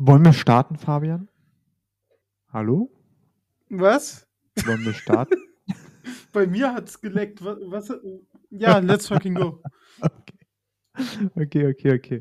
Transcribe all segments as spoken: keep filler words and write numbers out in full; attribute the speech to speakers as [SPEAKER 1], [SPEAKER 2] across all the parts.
[SPEAKER 1] Wollen wir starten, Fabian? Hallo?
[SPEAKER 2] Was?
[SPEAKER 1] Wollen wir starten?
[SPEAKER 2] Bei mir hat's geleckt. Was? was ja, let's fucking go.
[SPEAKER 1] Okay, okay, okay.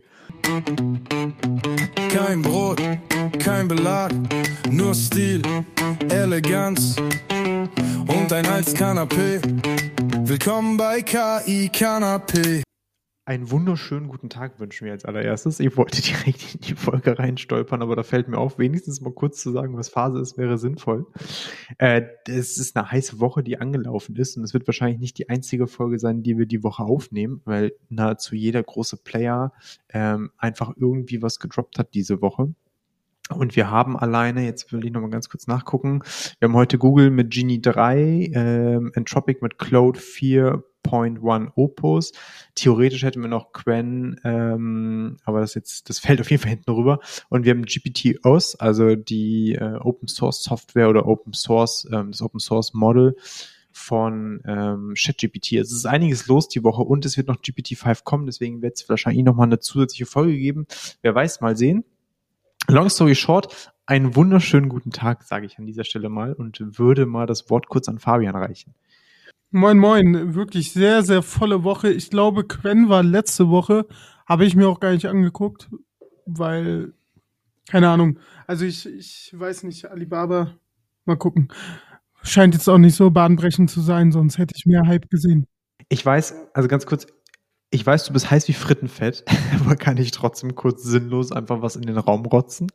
[SPEAKER 3] Kein Brot, kein Belag, nur Stil, Eleganz und ein altes Kanapee. Willkommen bei K I Kanapee.
[SPEAKER 1] Einen wunderschönen guten Tag wünschen wir als allererstes. Ich wollte direkt in die Folge reinstolpern, aber da fällt mir auf, wenigstens mal kurz zu sagen, was Phase ist, wäre sinnvoll. Äh, es ist eine heiße Woche, die angelaufen ist, und es wird wahrscheinlich nicht die einzige Folge sein, die wir die Woche aufnehmen, weil nahezu jeder große Player ähm, einfach irgendwie was gedroppt hat diese Woche. Und wir haben alleine, jetzt will ich nochmal ganz kurz nachgucken, wir haben heute Google mit Genie drei, ähm, Anthropic mit Claude vier Punkt eins Opus. Theoretisch hätten wir noch Qwen, ähm, aber das jetzt, das fällt auf jeden Fall hinten rüber. Und wir haben G P T O S, also die äh, Open Source Software oder Open Source, ähm, das Open Source Model von ähm, ChatGPT. Also es ist einiges los die Woche und es wird noch G P T fünf kommen, deswegen wird es wahrscheinlich nochmal eine zusätzliche Folge geben. Wer weiß, mal sehen. Long story short, einen wunderschönen guten Tag, sage ich an dieser Stelle mal, und würde mal das Wort kurz an Fabian reichen.
[SPEAKER 2] Moin, moin. Wirklich sehr, sehr volle Woche. Ich glaube, Qwen war letzte Woche. Habe ich mir auch gar nicht angeguckt, weil, keine Ahnung. Also ich, ich weiß nicht, Alibaba, mal gucken. Scheint jetzt auch nicht so bahnbrechend zu sein, sonst hätte ich mehr Hype gesehen.
[SPEAKER 1] Ich weiß, also ganz kurz, ich weiß, du bist heiß wie Frittenfett, aber kann ich trotzdem kurz sinnlos einfach was in den Raum rotzen?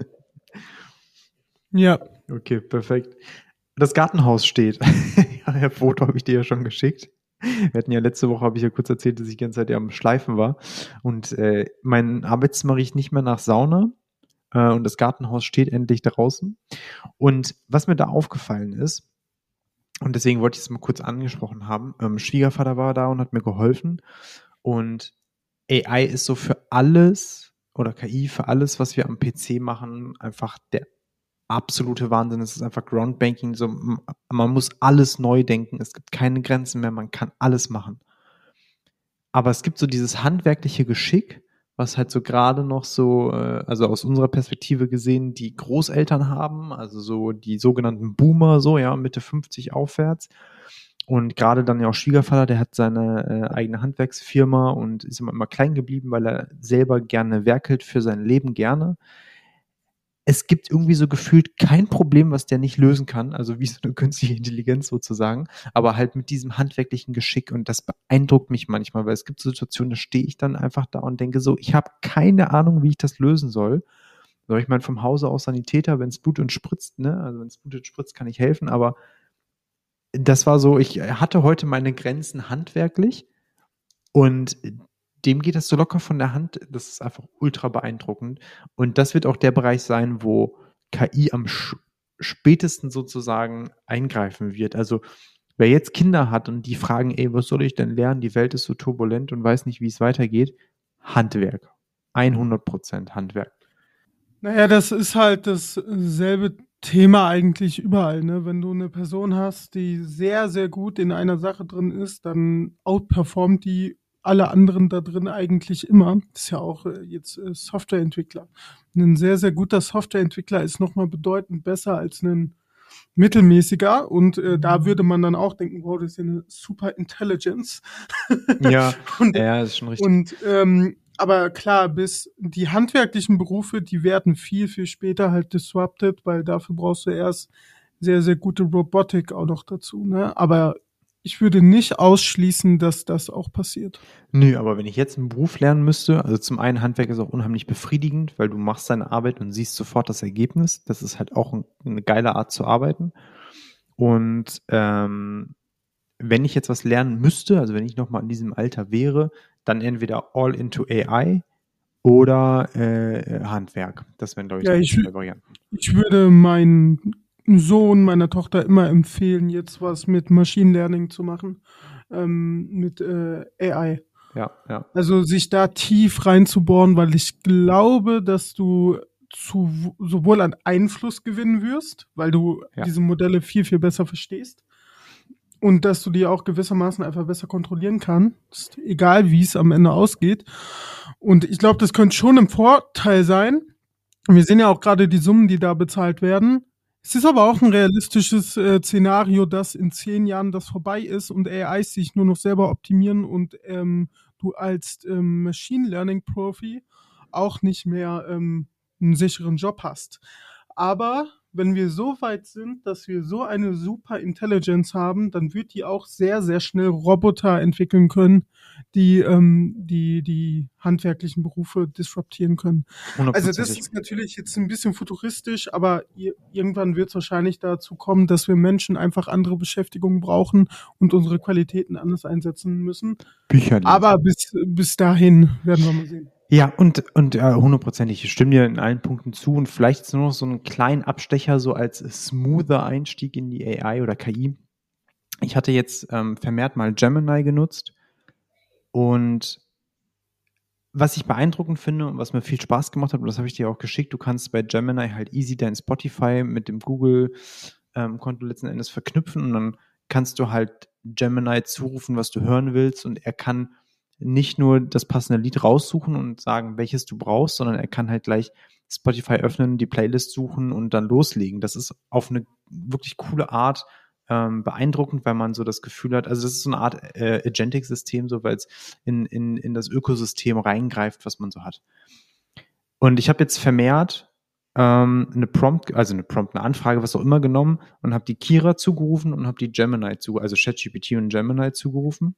[SPEAKER 2] Ja.
[SPEAKER 1] Okay, perfekt. Das Gartenhaus steht. Ja, Herr Foto habe ich dir ja schon geschickt. Wir hatten ja letzte Woche, habe ich ja kurz erzählt, dass ich die ganze Zeit ja am Schleifen war. Und äh, mein Arbeitszimmer riecht nicht mehr nach Sauna. Äh, und das Gartenhaus steht endlich draußen. Und was mir da aufgefallen ist, und deswegen wollte ich es mal kurz angesprochen haben, ähm, Schwiegervater war da und hat mir geholfen. Und A I ist so für alles, oder K I für alles, was wir am P C machen, einfach der absolute Wahnsinn. Es ist einfach Groundbreaking. So, man muss alles neu denken. Es gibt keine Grenzen mehr. Man kann alles machen. Aber es gibt so dieses handwerkliche Geschick, was halt so gerade noch so, also aus unserer Perspektive gesehen, die Großeltern haben, also so die sogenannten Boomer, so, ja, Mitte fünfzig aufwärts. Und gerade dann ja auch Schwiegervater, der hat seine äh, eigene Handwerksfirma und ist immer, immer klein geblieben, weil er selber gerne werkelt für sein Leben gerne. Es gibt irgendwie so gefühlt kein Problem, was der nicht lösen kann, also wie so eine künstliche Intelligenz sozusagen, aber halt mit diesem handwerklichen Geschick, und das beeindruckt mich manchmal, weil es gibt Situationen, da stehe ich dann einfach da und denke so, ich habe keine Ahnung, wie ich das lösen soll. So, ich meine, vom Hause aus Sanitäter, wenn es blutet spritzt, ne, also wenn es blutet spritzt, kann ich helfen, aber das war so, ich hatte heute meine Grenzen handwerklich und dem geht das so locker von der Hand, das ist einfach ultra beeindruckend. Und das wird auch der Bereich sein, wo K I am sch- spätesten sozusagen eingreifen wird. Also wer jetzt Kinder hat und die fragen, ey, was soll ich denn lernen? Die Welt ist so turbulent und weiß nicht, wie es weitergeht. Handwerk. hundert Prozent Handwerk.
[SPEAKER 2] Naja, das ist halt dasselbe Thema eigentlich überall, ne? Wenn du eine Person hast, die sehr, sehr gut in einer Sache drin ist, dann outperformt die alle anderen da drin eigentlich immer. Das ist ja auch äh, jetzt äh, Softwareentwickler. Ein sehr, sehr guter Softwareentwickler ist nochmal bedeutend besser als ein mittelmäßiger, und äh, da würde man dann auch denken, wow, das ist ja eine super Intelligence.
[SPEAKER 1] Ja,
[SPEAKER 2] und,
[SPEAKER 1] ja, das ist schon richtig.
[SPEAKER 2] Und ähm, aber klar, bis die handwerklichen Berufe, die werden viel, viel später halt disrupted, weil dafür brauchst du erst sehr, sehr gute Robotik auch noch dazu, ne? Aber ich würde nicht ausschließen, dass das auch passiert.
[SPEAKER 1] Nö, aber wenn ich jetzt einen Beruf lernen müsste, also zum einen, Handwerk ist auch unheimlich befriedigend, weil du machst deine Arbeit und siehst sofort das Ergebnis. Das ist halt auch ein, eine geile Art zu arbeiten. Und ähm, wenn ich jetzt was lernen müsste, also wenn ich nochmal in diesem Alter wäre, dann entweder all into A I oder äh, Handwerk. Das wären, glaube ich,
[SPEAKER 2] Ja,
[SPEAKER 1] die
[SPEAKER 2] ich,
[SPEAKER 1] zwei Varianten.
[SPEAKER 2] ich würde meinen Sohn, meiner Tochter immer empfehlen, jetzt was mit Machine Learning zu machen, ähm, mit äh, A I.
[SPEAKER 1] Ja, ja.
[SPEAKER 2] Also sich da tief reinzubohren, weil ich glaube, dass du zu, sowohl an Einfluss gewinnen wirst, weil du
[SPEAKER 1] Ja.
[SPEAKER 2] diese Modelle viel, viel besser verstehst, und dass du die auch gewissermaßen einfach besser kontrollieren kannst, egal wie es am Ende ausgeht. Und ich glaube, das könnte schon ein Vorteil sein, Wir sehen ja auch gerade die Summen, die da bezahlt werden. Es ist aber auch ein realistisches äh, Szenario, dass in zehn Jahren das vorbei ist und A Is sich nur noch selber optimieren und ähm, du als ähm, Machine Learning Profi auch nicht mehr ähm, einen sicheren Job hast. Aber wenn wir so weit sind, dass wir so eine super Intelligence haben, dann wird die auch sehr, sehr schnell Roboter entwickeln können, die ähm, die, die handwerklichen Berufe disruptieren können. Also das ist natürlich jetzt ein bisschen futuristisch, aber ir- irgendwann wird es wahrscheinlich dazu kommen, dass wir Menschen einfach andere Beschäftigungen brauchen und unsere Qualitäten anders einsetzen müssen.
[SPEAKER 1] Bücher lesen.
[SPEAKER 2] Aber bis, bis dahin werden wir mal sehen.
[SPEAKER 1] Ja, und, und äh, hundertprozentig, ich stimme dir in allen Punkten zu und vielleicht ist nur noch so einen kleinen Abstecher so als smoother Einstieg in die A I oder K I. Ich hatte jetzt ähm, vermehrt mal Gemini genutzt und was ich beeindruckend finde und was mir viel Spaß gemacht hat, und das habe ich dir auch geschickt, du kannst bei Gemini halt easy dein Spotify mit dem Google-Konto ähm, letzten Endes verknüpfen und dann kannst du halt Gemini zurufen, was du hören willst und er kann nicht nur das passende Lied raussuchen und sagen, welches du brauchst, sondern er kann halt gleich Spotify öffnen, die Playlist suchen und dann loslegen. Das ist auf eine wirklich coole Art ähm, beeindruckend, weil man so das Gefühl hat, also das ist so eine Art äh, Agentic-System, so weil es in, in, in das Ökosystem reingreift, was man so hat. Und ich habe jetzt vermehrt ähm, eine Prompt, also eine Prompt, eine Anfrage, was auch immer genommen und habe die Kira zugerufen und habe die Gemini zu, also ChatGPT und Gemini zugerufen,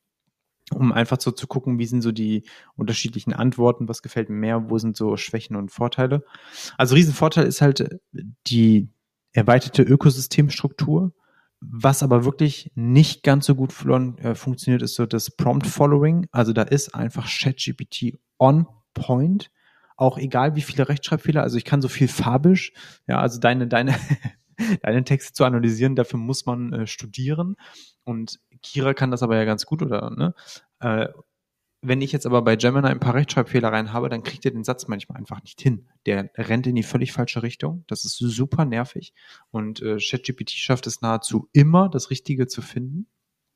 [SPEAKER 1] um einfach so zu gucken, wie sind so die unterschiedlichen Antworten, was gefällt mir mehr, wo sind so Schwächen und Vorteile. Also Riesenvorteil ist halt die erweiterte Ökosystemstruktur. Was aber wirklich nicht ganz so gut äh, funktioniert, ist so das Prompt-Following. Also da ist einfach ChatGPT on point, auch egal wie viele Rechtschreibfehler. Also ich kann so viel Farbisch, ja, also deine, deine, deine Texte zu analysieren, dafür muss man äh, studieren. Und Kira kann das aber ja ganz gut, oder? Ne? Äh, wenn ich jetzt aber bei Gemini ein paar Rechtschreibfehler rein habe, dann kriegt er den Satz manchmal einfach nicht hin. Der rennt in die völlig falsche Richtung. Das ist super nervig. Und äh, ChatGPT schafft es nahezu immer, das Richtige zu finden.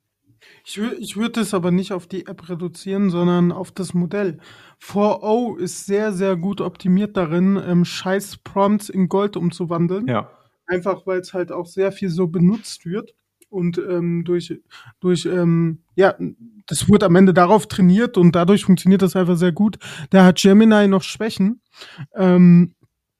[SPEAKER 2] Ich, wür- ich würde es aber nicht auf die App reduzieren, sondern auf das Modell. vier O ist sehr, sehr gut optimiert darin, ähm, scheiß Prompts in Gold umzuwandeln.
[SPEAKER 1] Ja.
[SPEAKER 2] Einfach weil es halt auch sehr viel so benutzt wird. Und ähm, durch, durch ähm, ja, das wird am Ende darauf trainiert und dadurch funktioniert das einfach sehr gut. Da hat Gemini noch Schwächen. Ähm,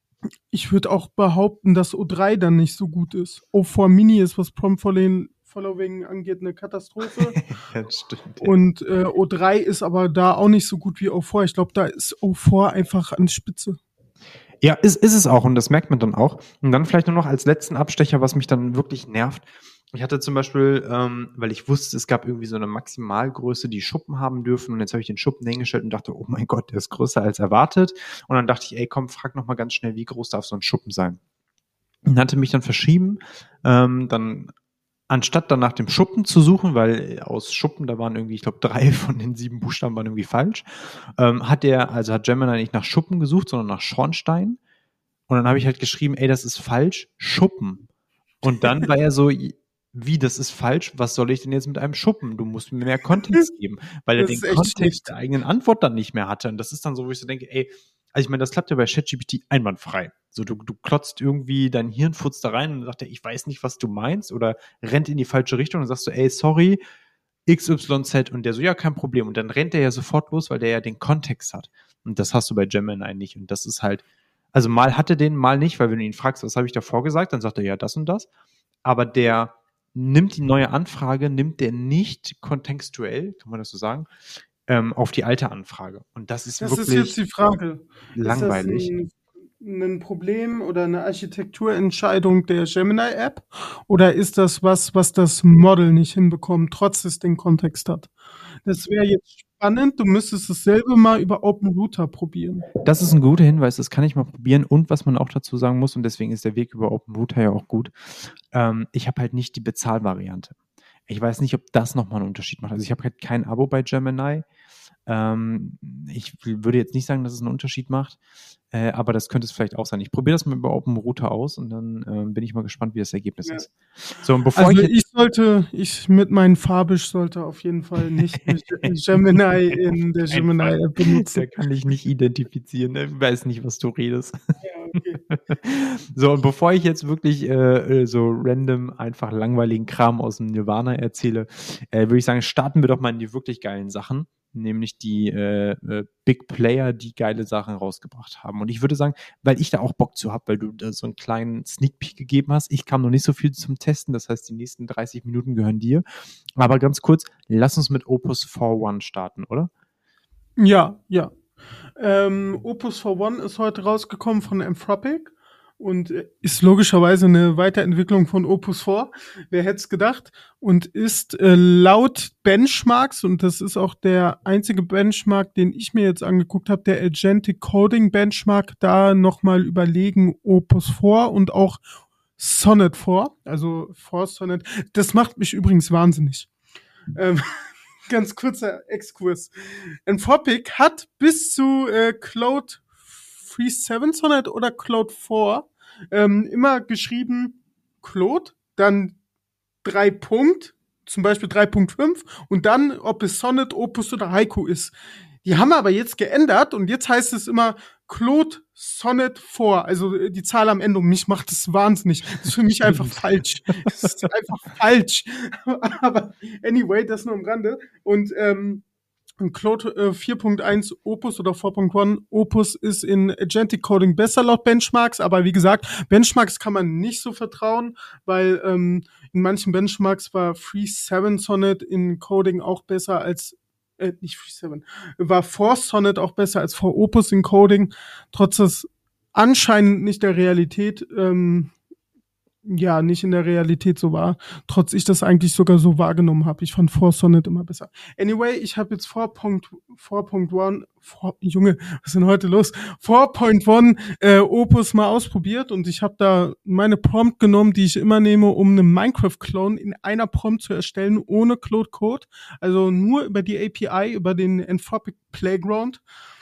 [SPEAKER 2] ich würde auch behaupten, dass O drei dann nicht so gut ist. O vier Mini ist, was Prompt Following Following angeht, eine Katastrophe.
[SPEAKER 1] Das stimmt. Ja.
[SPEAKER 2] Und äh, O drei ist aber da auch nicht so gut wie O vier. Ich glaube, da ist O vier einfach an der Spitze.
[SPEAKER 1] Ja, ist, ist es auch und das merkt man dann auch. Und dann vielleicht nur noch als letzten Abstecher, was mich dann wirklich nervt. Ich hatte zum Beispiel, ähm, weil ich wusste, es gab irgendwie so eine Maximalgröße, die Schuppen haben dürfen und jetzt habe ich den Schuppen hingestellt und dachte, oh mein Gott, der ist größer als erwartet. Und dann dachte ich, ey, komm, frag noch mal ganz schnell, wie groß darf so ein Schuppen sein? Und hatte mich dann verschrieben, ähm, dann anstatt dann nach dem Schuppen zu suchen, weil aus Schuppen, da waren irgendwie, ich glaube, drei von den sieben Buchstaben waren irgendwie falsch, ähm, hat der, also hat Gemini nicht nach Schuppen gesucht, sondern nach Schornstein. Und dann habe ich halt geschrieben, ey, das ist falsch, Schuppen. Und dann war er so, wie, das ist falsch, was soll ich denn jetzt mit einem Schuppen? Du musst mir mehr Kontext geben, weil er
[SPEAKER 2] Das
[SPEAKER 1] den
[SPEAKER 2] ist echt
[SPEAKER 1] Kontext
[SPEAKER 2] schlecht.
[SPEAKER 1] der eigenen Antwort dann nicht mehr hatte. Und das ist dann so, wo ich so denke, ey, also ich meine, das klappt ja bei ChatGPT einwandfrei. So, du, du klotzt irgendwie dein Hirnfurz da rein und sagt er, ich weiß nicht, was du meinst, oder rennt in die falsche Richtung und sagst du, ey, sorry, X Y Z, und der so, ja, kein Problem. Und dann rennt er ja sofort los, weil der ja den Kontext hat. Und das hast du bei Gemini nicht. Und das ist halt, also mal hat er den, mal nicht, weil wenn du ihn fragst, was habe ich davor gesagt, dann sagt er ja das und das. Aber der nimmt die neue Anfrage, nimmt der nicht kontextuell, kann man das so sagen, ähm, auf die alte Anfrage. Und das ist
[SPEAKER 2] Das
[SPEAKER 1] wirklich
[SPEAKER 2] ist jetzt die Frage.
[SPEAKER 1] langweilig.
[SPEAKER 2] Ist das ein, ein Problem oder eine Architekturentscheidung der Gemini-App? Oder ist das was, was das Model nicht hinbekommt, trotz es den Kontext hat? Das wäre jetzt spannend. Du müsstest dasselbe mal über OpenRouter probieren.
[SPEAKER 1] Das ist ein guter Hinweis, das kann ich mal probieren. Und was man auch dazu sagen muss, und deswegen ist der Weg über OpenRouter ja auch gut, ähm, ich habe halt nicht die Bezahlvariante. Ich weiß nicht, ob das nochmal einen Unterschied macht. Also ich habe halt kein Abo bei Gemini. Ähm, ich würde jetzt nicht sagen, dass es einen Unterschied macht, äh, aber das könnte es vielleicht auch sein. Ich probiere das mal über OpenRouter aus und dann ähm, bin ich mal gespannt, wie das Ergebnis
[SPEAKER 2] Ja.
[SPEAKER 1] ist. So, und bevor
[SPEAKER 2] Also
[SPEAKER 1] ich,
[SPEAKER 2] ich sollte, ich mit meinem Farbisch sollte auf jeden Fall nicht Gemini in der Gemini-App benutzen.
[SPEAKER 1] Der kann ich nicht identifizieren, ich weiß nicht, was du redest.
[SPEAKER 2] Ja,
[SPEAKER 1] So, und bevor ich jetzt wirklich äh, so random einfach langweiligen Kram aus dem Nirvana erzähle, äh, würde ich sagen, starten wir doch mal in die wirklich geilen Sachen, nämlich die äh, äh, Big Player, die geile Sachen rausgebracht haben. Und ich würde sagen, weil ich da auch Bock zu habe, weil du da so einen kleinen Sneak Peek gegeben hast, ich kam noch nicht so viel zum Testen, das heißt, die nächsten dreißig Minuten gehören dir. Aber ganz kurz, lass uns mit Opus vier eins starten, oder?
[SPEAKER 2] Ja, ja. Ähm, Opus vier eins ist heute rausgekommen von Anthropic und ist logischerweise eine Weiterentwicklung von Opus vier. Wer hätte es gedacht? Und ist äh, laut Benchmarks, und das ist auch der einzige Benchmark, den ich mir jetzt angeguckt habe, der Agentic Coding Benchmark, da nochmal überlegen Opus vier und auch Sonnet vier, also vier Sonnet. Das macht mich übrigens wahnsinnig. Ähm, Ganz kurzer Exkurs. Anthropic hat bis zu äh, Claude siebenunddreißig Sonnet oder Claude vier ähm, immer geschrieben Claude, dann drei Punkt, zum Beispiel drei Punkt fünf und dann, ob es Sonnet, Opus oder Haiku ist. Die haben aber jetzt geändert und jetzt heißt es immer Claude Sonnet vier, also die Zahl am Ende. Und mich macht das wahnsinnig. Das ist für mich einfach falsch. Das ist einfach falsch. Aber anyway, das nur am Rande. Und ähm, Claude äh, vier Punkt eins Opus oder vier Punkt eins Opus ist in Agentic Coding besser laut Benchmarks, aber wie gesagt, Benchmarks kann man nicht so vertrauen, weil ähm, in manchen Benchmarks war siebenunddreißig Sonnet in Coding auch besser als äh, nicht siebenunddreißig, war vier Sonnet auch besser als vier Opus in Coding, trotz das anscheinend nicht der Realität ähm, ja, nicht in der Realität so war, trotz ich das eigentlich sogar so wahrgenommen habe. Ich fand vier Sonnet immer besser. Anyway, ich habe jetzt vier Punkt eins, Junge, was ist denn heute los? vier Punkt eins äh, Opus mal ausprobiert und ich habe da meine Prompt genommen, die ich immer nehme, um einen Minecraft-Clone in einer Prompt zu erstellen, ohne Claude Code, also nur über die A P I, über den Anthropic Playground.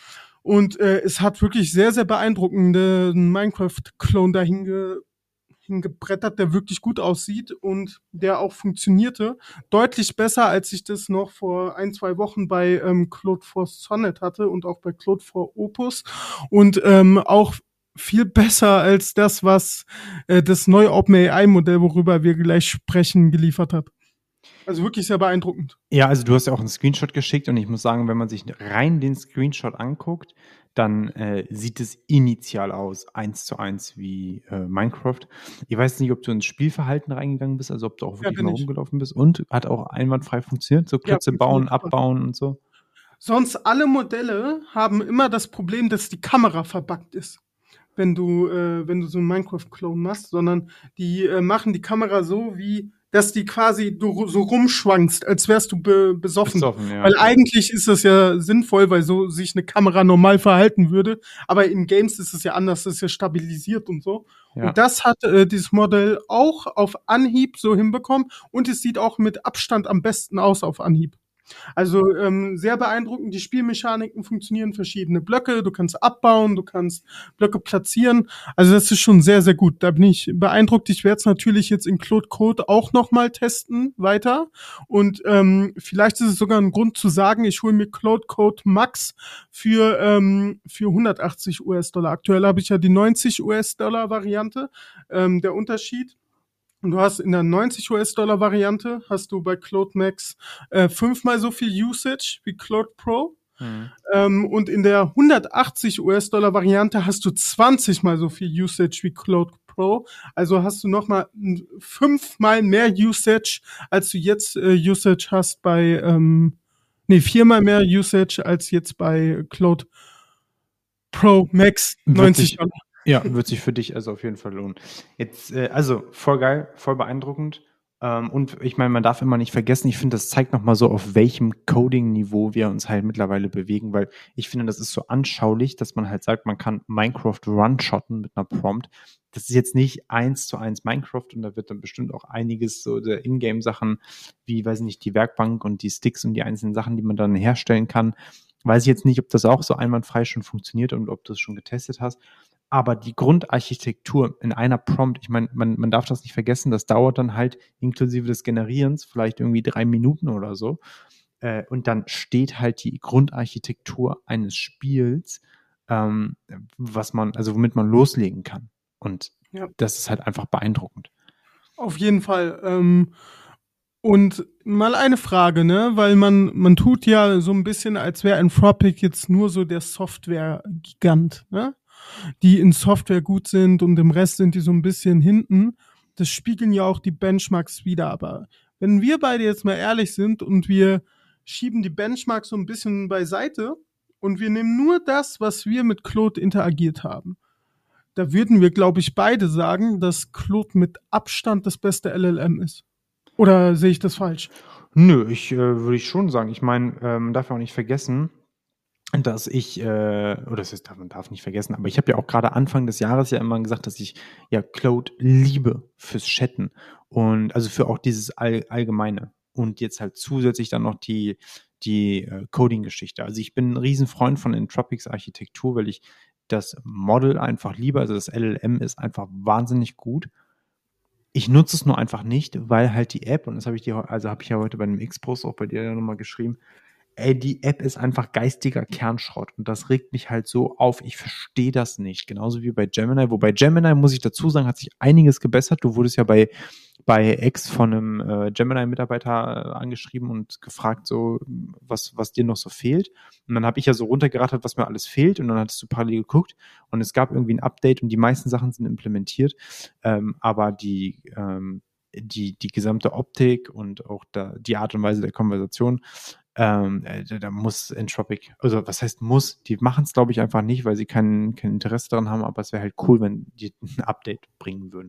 [SPEAKER 2] Und äh, es hat wirklich sehr, sehr beeindruckenden Minecraft-Clone dahin ge hingebrettert, der wirklich gut aussieht und der auch funktionierte. Deutlich besser, als ich das noch vor ein, zwei Wochen bei ähm, Claude vier Sonnet hatte und auch bei Claude vier Opus. Und ähm, auch viel besser als das, was äh, das neue OpenAI-Modell, worüber wir gleich sprechen, geliefert hat. Also wirklich sehr beeindruckend.
[SPEAKER 1] Ja, also du hast ja auch einen Screenshot geschickt und ich muss sagen, wenn man sich rein den Screenshot anguckt, dann äh, sieht es initial aus, eins zu eins wie äh, Minecraft. Ich weiß nicht, ob du ins Spielverhalten reingegangen bist, also ob du auch wirklich ja, mal rumgelaufen bist und hat auch einwandfrei funktioniert, so Klötze ja, bauen, abbauen und so.
[SPEAKER 2] Sonst alle Modelle haben immer das Problem, dass die Kamera verbuggt ist, wenn du äh, wenn du so einen Minecraft-Clone machst, sondern die äh, machen die Kamera so, wie dass die quasi du so rumschwankst, als wärst du be- besoffen. besoffen ja. Weil eigentlich ist das ja sinnvoll, weil so sich eine Kamera normal verhalten würde. Aber in Games ist es ja anders, das ist ja stabilisiert und so. Ja. Und das hat äh, dieses Modell auch auf Anhieb so hinbekommen. Und es sieht auch mit Abstand am besten aus auf Anhieb. Also ähm, sehr beeindruckend, die Spielmechaniken funktionieren, verschiedene Blöcke, du kannst abbauen, du kannst Blöcke platzieren, also das ist schon sehr, sehr gut, da bin ich beeindruckt. Ich werde es natürlich jetzt in Claude Code auch nochmal testen weiter und ähm, vielleicht ist es sogar ein Grund zu sagen, ich hole mir Claude Code Max für ähm, für hundertachtzig US-Dollar. Aktuell habe ich ja die neunzig US-Dollar Variante, ähm, der Unterschied. Und du hast in der neunzig US-Dollar Variante hast du bei Claude Max äh, fünfmal so viel Usage wie Claude Pro. Mhm. Ähm, und in der hundertachtzig US-Dollar Variante hast du zwanzig mal so viel Usage wie Claude Pro. Also hast du nochmal fünfmal mehr Usage, als du jetzt äh, Usage hast bei, ähm, nee, viermal mehr Usage als jetzt bei Claude Pro Max neunzig Dollar.
[SPEAKER 1] Ja, wird sich für dich also auf jeden Fall lohnen. Jetzt, äh, also voll geil, voll beeindruckend. Ähm, und ich meine, man darf immer nicht vergessen, ich finde, das zeigt nochmal so, auf welchem Coding-Niveau wir uns halt mittlerweile bewegen, weil ich finde, das ist so anschaulich, dass man halt sagt, man kann Minecraft one-shotten mit einer Prompt. Das ist jetzt nicht eins zu eins Minecraft und da wird dann bestimmt auch einiges so der Ingame-Sachen, wie, weiß ich nicht, die Werkbank und die Sticks und die einzelnen Sachen, die man dann herstellen kann. Weiß ich jetzt nicht, ob das auch so einwandfrei schon funktioniert und ob du es schon getestet hast. Aber die Grundarchitektur in einer Prompt, ich meine, man, man darf das nicht vergessen, das dauert dann halt inklusive des Generierens vielleicht irgendwie drei Minuten oder so. Äh, und dann steht halt die Grundarchitektur eines Spiels, ähm, was man, also womit man loslegen kann. Und
[SPEAKER 2] Ja.
[SPEAKER 1] das ist halt einfach beeindruckend.
[SPEAKER 2] Auf jeden Fall. Ähm, und mal eine Frage, ne? Weil man, man tut ja so ein bisschen, als wäre Anthropic jetzt nur so der Software-Gigant, ne? Die in Software gut sind und im Rest sind die so ein bisschen hinten. Das spiegeln ja auch die Benchmarks wider. Aber wenn wir beide jetzt mal ehrlich sind und wir schieben die Benchmarks so ein bisschen beiseite und wir nehmen nur das, was wir mit Claude interagiert haben, da würden wir, glaube ich, beide sagen, dass Claude mit Abstand das beste L L M ist. Oder sehe ich das falsch?
[SPEAKER 1] Nö, ich äh, würde ich schon sagen. Ich meine, äh, man darf ja auch nicht vergessen, dass ich, äh, oder das ist, man darf nicht vergessen, aber ich habe ja auch gerade Anfang des Jahres ja immer gesagt, dass ich ja Claude liebe fürs Chatten und also für auch dieses All, Allgemeine und jetzt halt zusätzlich dann noch die, die äh, Coding-Geschichte. Also ich bin ein Riesenfreund von Entropics Architektur, weil ich das Model einfach liebe, also das L L M ist einfach wahnsinnig gut. Ich nutze es nur einfach nicht, weil halt die App, und das habe ich dir, also habe ich ja heute bei einem X-Post auch bei dir ja nochmal geschrieben, ey, die App ist einfach geistiger Kernschrott und das regt mich halt so auf. Ich verstehe das nicht. Genauso wie bei Gemini. Wobei Gemini, muss ich dazu sagen, hat sich einiges gebessert. Du wurdest ja bei, bei X von einem äh, Gemini-Mitarbeiter äh, angeschrieben und gefragt, so, was, was dir noch so fehlt. Und dann habe ich ja so runtergerattert, was mir alles fehlt. Und dann hattest du parallel geguckt und es gab irgendwie ein Update und die meisten Sachen sind implementiert. Ähm, aber die, ähm, die, die gesamte Optik und auch da, die Art und Weise der Konversation, Ähm, da, da muss Entropic, also was heißt muss, die machen es glaube ich einfach nicht, weil sie kein, kein Interesse daran haben, aber es wäre halt cool, wenn die ein Update bringen würden.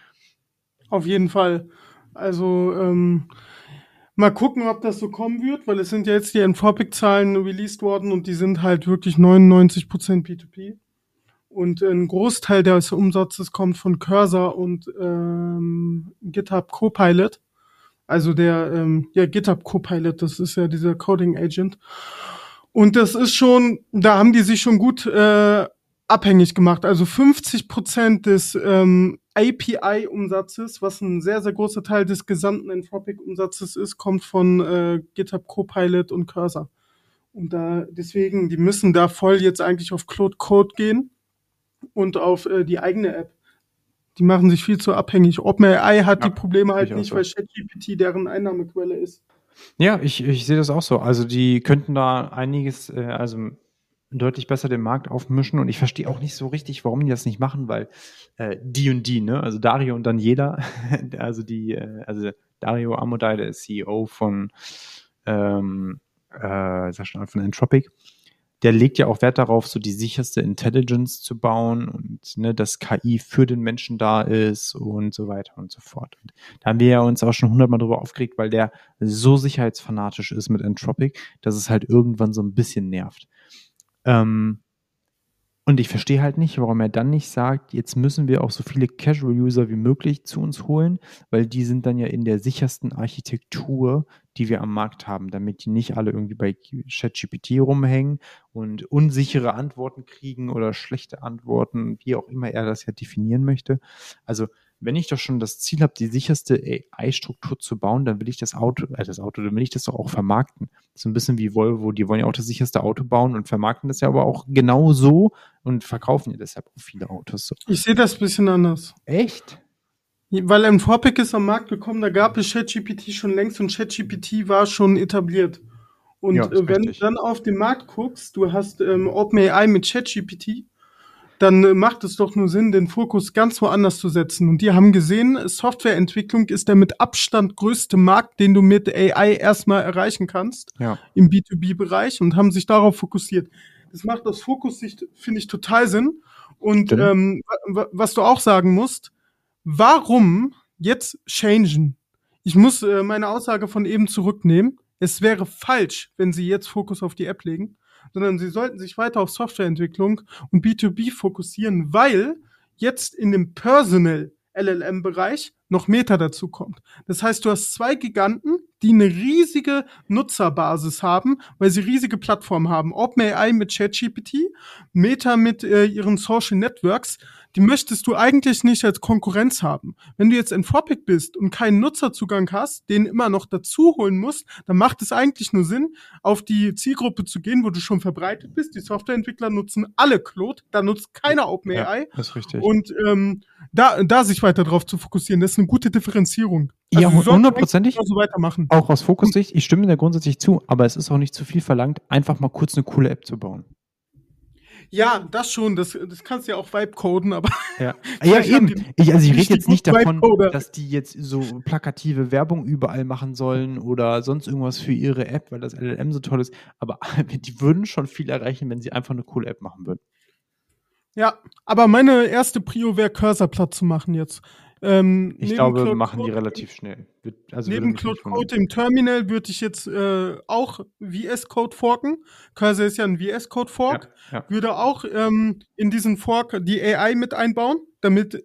[SPEAKER 2] Auf jeden Fall. Also ähm, mal gucken, ob das so kommen wird, weil es sind ja jetzt die Anthropic-Zahlen released worden und die sind halt wirklich neunundneunzig Prozent P zwei P. Und ein Großteil des Umsatzes kommt von Cursor und ähm, GitHub Copilot. Also der ähm, ja, GitHub Copilot, das ist ja dieser Coding Agent. Und das ist schon, da haben die sich schon gut äh, abhängig gemacht. Also fünfzig Prozent des ähm, A P I-Umsatzes, was ein sehr, sehr großer Teil des gesamten Anthropic-Umsatzes ist, kommt von äh, GitHub Copilot und Cursor. Und da deswegen, die müssen da voll jetzt eigentlich auf Claude Code gehen und auf äh, die eigene App. Die machen sich viel zu abhängig. OpenAI hat
[SPEAKER 1] Ja,
[SPEAKER 2] die Probleme halt
[SPEAKER 1] ich auch
[SPEAKER 2] nicht,
[SPEAKER 1] so.
[SPEAKER 2] weil ChatGPT deren Einnahmequelle ist.
[SPEAKER 1] Ja, ich, ich sehe das auch so. Also die könnten da einiges, äh, also deutlich besser den Markt aufmischen und ich verstehe auch nicht so richtig, warum die das nicht machen, weil äh, die und die, ne, also Dario und dann jeder, also die, äh, also Dario Amodei, der C E O von, ähm, äh, sag schon, von Entropic, der legt ja auch Wert darauf, so die sicherste Intelligence zu bauen und ne, dass K I für den Menschen da ist und so weiter und so fort. Und da haben wir ja uns auch schon hundertmal drüber aufgeregt, weil der so sicherheitsfanatisch ist mit Entropic, dass es halt irgendwann so ein bisschen nervt. Ähm, und ich verstehe halt nicht, warum er dann nicht sagt, jetzt müssen wir auch so viele Casual-User wie möglich zu uns holen, weil die sind dann ja in der sichersten Architektur, die wir am Markt haben, damit die nicht alle irgendwie bei ChatGPT rumhängen und unsichere Antworten kriegen oder schlechte Antworten, wie auch immer er das ja definieren möchte. Also wenn ich doch schon das Ziel habe, die sicherste A I-Struktur zu bauen, dann will ich das Auto, äh, das Auto, dann will ich das doch auch vermarkten. So ein bisschen wie Volvo, die wollen ja auch das sicherste Auto bauen und vermarkten das ja aber auch genau so und verkaufen ja deshalb auch viele Autos so.
[SPEAKER 2] Ich sehe das ein bisschen anders.
[SPEAKER 1] Echt?
[SPEAKER 2] Weil Anthropic ist am Markt gekommen, da gab es ChatGPT schon längst und ChatGPT war schon etabliert. Und
[SPEAKER 1] Ja, ist
[SPEAKER 2] äh, wenn
[SPEAKER 1] richtig.
[SPEAKER 2] du dann auf den Markt guckst, du hast ähm, OpenAI mit ChatGPT, dann äh, macht es doch nur Sinn, den Fokus ganz woanders zu setzen. Und die haben gesehen, Softwareentwicklung ist der mit Abstand größte Markt, den du mit A I erstmal erreichen kannst
[SPEAKER 1] Ja.
[SPEAKER 2] im B zwei B-Bereich und haben sich darauf fokussiert. Das macht aus Fokussicht, finde ich, total Sinn. Und
[SPEAKER 1] Stimmt.
[SPEAKER 2] ähm, wa- was du auch sagen musst, warum jetzt changen? Ich muss äh, meine Aussage von eben zurücknehmen. Es wäre falsch, wenn sie jetzt Fokus auf die App legen, sondern sie sollten sich weiter auf Softwareentwicklung und B zwei B fokussieren, weil jetzt in dem Personal L L M-Bereich noch Meta dazu kommt. Das heißt, du hast zwei Giganten, die eine riesige Nutzerbasis haben, weil sie riesige Plattformen haben. OpenAI mit ChatGPT, Meta mit äh, ihren Social Networks, die möchtest du eigentlich nicht als Konkurrenz haben. Wenn du jetzt Anthropic bist und keinen Nutzerzugang hast, den immer noch dazu holen musst, dann macht es eigentlich nur Sinn, auf die Zielgruppe zu gehen, wo du schon verbreitet bist. Die Softwareentwickler nutzen alle Claude, da nutzt keiner OpenAI.
[SPEAKER 1] Ja, das ist richtig.
[SPEAKER 2] Und ähm, da, da sich weiter drauf zu fokussieren, das ist eine gute Differenzierung.
[SPEAKER 1] Ja,
[SPEAKER 2] du sollst
[SPEAKER 1] hundertprozentig.
[SPEAKER 2] eigentlich so weitermachen.
[SPEAKER 1] Auch aus Fokussicht, ich stimme da grundsätzlich zu, aber es ist auch nicht zu viel verlangt, einfach mal kurz eine coole App zu bauen.
[SPEAKER 2] Ja, das schon, das, das kannst du ja auch Vibe-coden, aber
[SPEAKER 1] Ja, ja
[SPEAKER 2] Vielleicht haben
[SPEAKER 1] eben.
[SPEAKER 2] die
[SPEAKER 1] Ich, also ich rede
[SPEAKER 2] richtig
[SPEAKER 1] jetzt nicht
[SPEAKER 2] guten
[SPEAKER 1] davon,
[SPEAKER 2] Vibe-Coder.
[SPEAKER 1] dass die jetzt so plakative Werbung überall machen sollen oder sonst irgendwas für ihre App, weil das L L M so toll ist, aber die würden schon viel erreichen, wenn sie einfach eine coole App machen würden.
[SPEAKER 2] ja, aber meine erste Prio wäre, Cursor platt zu machen jetzt. Ähm,
[SPEAKER 1] Ich
[SPEAKER 2] neben
[SPEAKER 1] glaube,
[SPEAKER 2] Claude
[SPEAKER 1] machen die
[SPEAKER 2] Code-
[SPEAKER 1] relativ schnell. Wird- Also würde
[SPEAKER 2] Neben
[SPEAKER 1] mich
[SPEAKER 2] Claude
[SPEAKER 1] nicht wundern.
[SPEAKER 2] Code im Terminal würde ich jetzt äh, auch V S Code forken. Cursor ist ja ein V S Code Fork.
[SPEAKER 1] Ja, ja.
[SPEAKER 2] Würde auch ähm, in diesen Fork die A I mit einbauen, damit,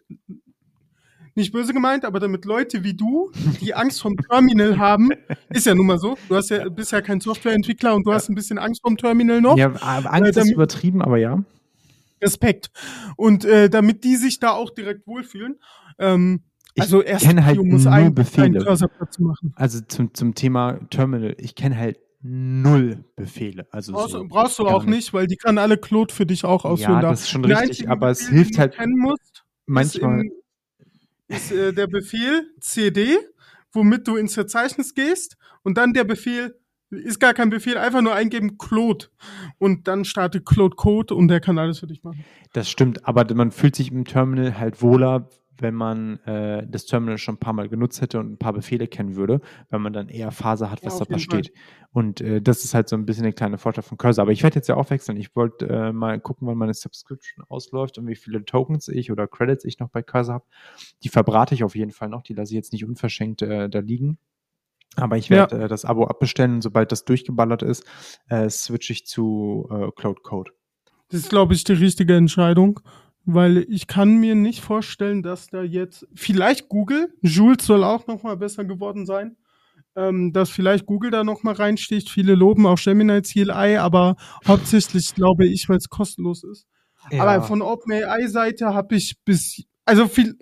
[SPEAKER 2] nicht böse gemeint, aber damit Leute wie du, die Angst vom Terminal haben, ist ja nun mal so, du hast ja, bist ja kein Softwareentwickler und du
[SPEAKER 1] Ja.
[SPEAKER 2] hast ein bisschen Angst vom Terminal noch.
[SPEAKER 1] Ja, aber Angst
[SPEAKER 2] Äh,
[SPEAKER 1] ist
[SPEAKER 2] damit-
[SPEAKER 1] übertrieben, aber ja.
[SPEAKER 2] Respekt. Und äh, damit die sich da auch direkt wohlfühlen. Ähm,
[SPEAKER 1] Ich
[SPEAKER 2] also erst
[SPEAKER 1] kenn halt
[SPEAKER 2] muss
[SPEAKER 1] nur
[SPEAKER 2] eigentlich sein,
[SPEAKER 1] Befehle.
[SPEAKER 2] Cursor platt zu machen.
[SPEAKER 1] Also zum, zum Thema Terminal, ich kenne halt null Befehle. Also
[SPEAKER 2] Brauchst,
[SPEAKER 1] so
[SPEAKER 2] brauchst du
[SPEAKER 1] gar
[SPEAKER 2] auch nicht, weil die kann alle Claude für dich auch ausführen.
[SPEAKER 1] Ja,
[SPEAKER 2] da.
[SPEAKER 1] das ist schon
[SPEAKER 2] Der
[SPEAKER 1] richtig,
[SPEAKER 2] einzige
[SPEAKER 1] aber es
[SPEAKER 2] Befehl,
[SPEAKER 1] hilft
[SPEAKER 2] den du
[SPEAKER 1] halt
[SPEAKER 2] kennen musst,
[SPEAKER 1] manchmal.
[SPEAKER 2] ist, im, ist äh, der Befehl C D, womit du ins Verzeichnis gehst, und dann der Befehl, ist gar kein Befehl, einfach nur eingeben Claude, und dann startet Claude Code und der kann alles für dich machen.
[SPEAKER 1] Das stimmt, aber man fühlt sich im Terminal halt wohler, wenn man äh, das Terminal schon ein paar Mal genutzt hätte und ein paar Befehle kennen würde, wenn man dann eher Phase hat,
[SPEAKER 2] Ja,
[SPEAKER 1] was
[SPEAKER 2] auf
[SPEAKER 1] da
[SPEAKER 2] jeden Fall.
[SPEAKER 1] steht. Und äh, das ist halt so ein bisschen der kleine Vorteil von Cursor. Aber ich werde jetzt ja auch wechseln. Ich wollte äh, mal gucken, wann meine Subscription ausläuft und wie viele Tokens ich oder Credits ich noch bei Cursor habe. Die verbrate ich auf jeden Fall noch. Die lasse ich jetzt nicht unverschenkt äh, da liegen. Aber ich werde äh, das Abo abbestellen und sobald das durchgeballert ist, äh, switche ich zu äh, Claude Code.
[SPEAKER 2] Das ist, glaube ich, die richtige Entscheidung, weil ich kann mir nicht vorstellen, dass da jetzt, vielleicht Google, Jules soll auch noch mal besser geworden sein, ähm, dass vielleicht Google da noch mal reinsticht. Viele loben auch Gemini C L I, aber hauptsächlich glaube ich, weil es kostenlos ist. Aber von OpenAI-Seite habe ich bis, also viel,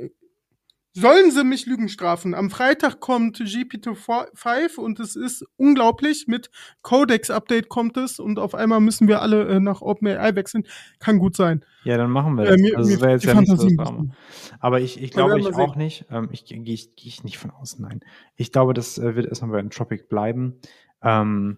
[SPEAKER 2] sollen sie mich Lügen strafen. Am Freitag kommt G P T fünf und es ist unglaublich. Mit Codex-Update kommt es und auf einmal müssen wir alle äh, nach OpenAI wechseln. Kann gut sein.
[SPEAKER 1] Ja, dann machen wir
[SPEAKER 2] Äh,
[SPEAKER 1] das.
[SPEAKER 2] mir,
[SPEAKER 1] also
[SPEAKER 2] mir
[SPEAKER 1] das wäre jetzt
[SPEAKER 2] die
[SPEAKER 1] ja nicht so
[SPEAKER 2] Fantasie
[SPEAKER 1] das
[SPEAKER 2] ein
[SPEAKER 1] Drama.
[SPEAKER 2] bisschen.
[SPEAKER 1] Aber ich, ich
[SPEAKER 2] Ja,
[SPEAKER 1] glaube,
[SPEAKER 2] werden
[SPEAKER 1] ich
[SPEAKER 2] wir sehen.
[SPEAKER 1] auch nicht. Ähm, ich gehe ich, geh ich nicht von außen, nein. Ich glaube, das äh, wird erstmal bei Anthropic bleiben. Ähm,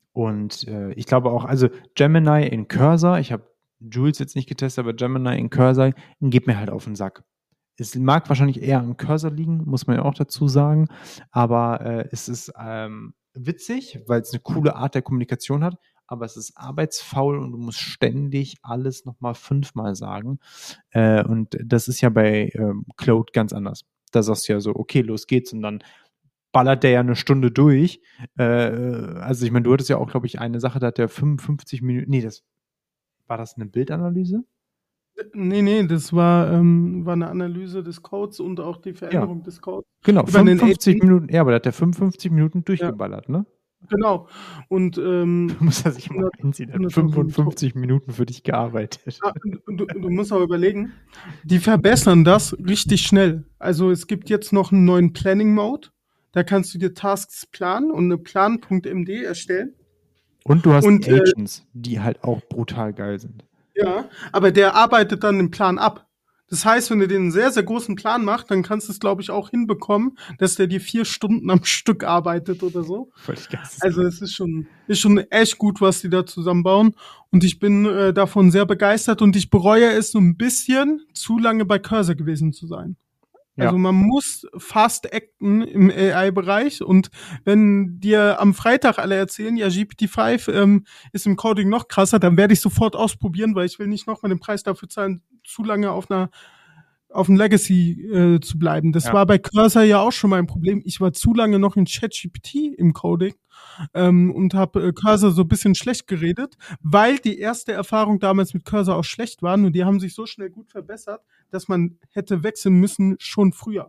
[SPEAKER 1] und äh, ich glaube auch, also Gemini in Cursor, ich habe Jules jetzt nicht getestet, aber Gemini in Cursor geht mir halt auf den Sack. Es mag wahrscheinlich eher am Cursor liegen, muss man ja auch dazu sagen. Aber äh, es ist ähm, witzig, weil es eine coole Art der Kommunikation hat. Aber es ist arbeitsfaul und du musst ständig alles nochmal fünfmal sagen. Äh, und das ist ja bei ähm, Claude ganz anders. Da sagst du ja so, okay, los geht's. Und dann ballert der ja eine Stunde durch. Äh, also ich meine, du hattest ja auch, glaube ich, eine Sache, da hat der fünfundfünfzig Minuten, nee, das war das eine Bildanalyse?
[SPEAKER 2] Nee, nee, das war, ähm, war eine Analyse des Codes und auch die Veränderung des Codes.
[SPEAKER 1] Genau,
[SPEAKER 2] Über den
[SPEAKER 1] fünfundfünfzig
[SPEAKER 2] Agent.
[SPEAKER 1] Minuten, ja, aber da hat der fünfundfünfzig Minuten durchgeballert, ne?
[SPEAKER 2] Genau. Und ähm,
[SPEAKER 1] Du musst das sich mal
[SPEAKER 2] hundert-
[SPEAKER 1] einziehen. Er hat
[SPEAKER 2] hunderttausend
[SPEAKER 1] fünfundfünfzig Minuten für dich gearbeitet.
[SPEAKER 2] Ah, du, du musst aber überlegen, die verbessern das richtig schnell. Also es gibt jetzt noch einen neuen Planning-Mode. Da kannst du dir Tasks planen und eine Plan.md erstellen.
[SPEAKER 1] Und du hast
[SPEAKER 2] Und,
[SPEAKER 1] die
[SPEAKER 2] äh,
[SPEAKER 1] Agents, die halt auch brutal geil sind.
[SPEAKER 2] Ja, aber der arbeitet dann den Plan ab. Das heißt, wenn du den einen sehr, sehr großen Plan machst, dann kannst du es, glaube ich, auch hinbekommen, dass der dir vier Stunden am Stück arbeitet oder so.
[SPEAKER 1] Völlig geisteskrank.
[SPEAKER 2] Also es ist schon, ist schon echt gut, was die da zusammenbauen. Und ich bin äh, davon sehr begeistert und ich bereue es so ein bisschen, zu lange bei Cursor gewesen zu sein.
[SPEAKER 1] Ja.
[SPEAKER 2] Also man muss fast acten im A I-Bereich und wenn dir am Freitag alle erzählen, ja, G P T fünf ähm, ist im Coding noch krasser, dann werde ich sofort ausprobieren, weil ich will nicht nochmal den Preis dafür zahlen, zu lange auf einer auf dem Legacy äh, zu bleiben. Das
[SPEAKER 1] Ja.
[SPEAKER 2] war bei Cursor ja auch schon mein Problem. Ich war zu lange noch in ChatGPT im Coding ähm, und habe äh, Cursor so ein bisschen schlecht geredet, weil die erste Erfahrung damals mit Cursor auch schlecht war. Nur die haben sich so schnell gut verbessert, dass man hätte wechseln müssen schon früher.